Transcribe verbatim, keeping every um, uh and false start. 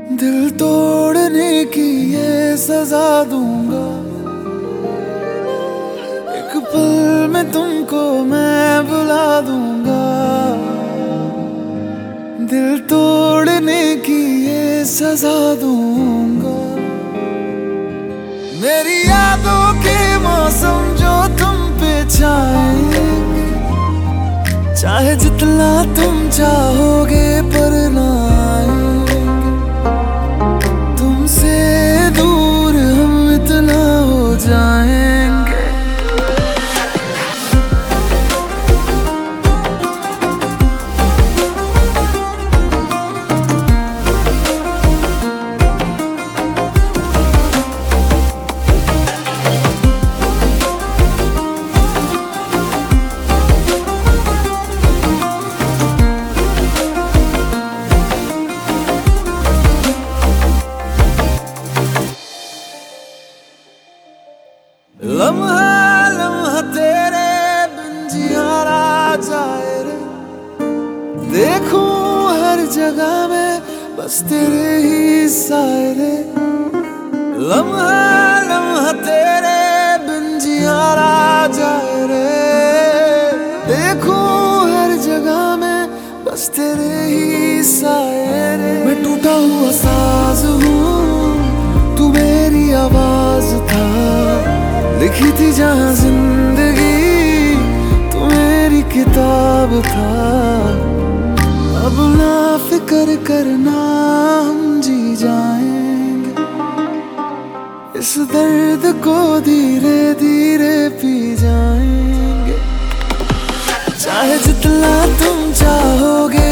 दिल तोड़ने की ये सजा दूंगा, एक पल में तुमको मैं बुला दूंगा। दिल तोड़ने की ये सजा दूंगा। मेरी यादों के मौसम जो तुम पे छाएंगे, चाहे जितना तुम चाहोगे पर ना आएंगे। तुमसे दूर हम इतना हो जाएंगे। लम्हा लम्हा तेरे बिन जियारा जाए रे, देखूं हर जगह में बस तेरे ही साए रे। लम्हा लम्हा तेरे बिन जियारा जाए रे, देखूं हर जगह में बस तेरे ही साए रे। मैं टूटा हुआ साज हूँ, तू मेरी आवाज था, लिखी थी जहाँ जिंदगी तू मेरी किताब था। अब ना फिक्र करना, हम जी जाएंगे, इस दर्द को धीरे धीरे पी जाएंगे। चाहे जितना तुम चाहोगे